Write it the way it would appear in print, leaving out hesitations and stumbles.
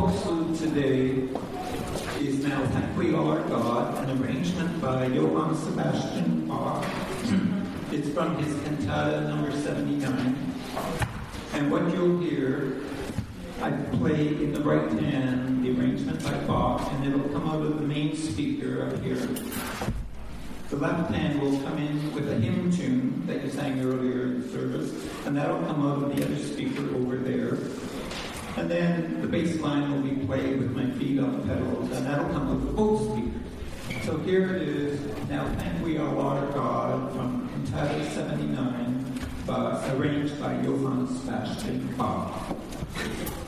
Postlude today is Now Thank We All Our God, an arrangement by Johann Sebastian Bach. It's from his cantata number 79. And what you'll hear, I play in the right hand the arrangement by Bach, and it'll come out of the main speaker up here. The left hand will come in with a hymn tune that you sang earlier in the service, and that'll come out of the other speaker over there. And then the bass line will be played with my feet on the pedals, and that'll come out of both speakers. So here it is, Now Thank We All Our God, from Cantata 79, arranged by Johann Sebastian Bach.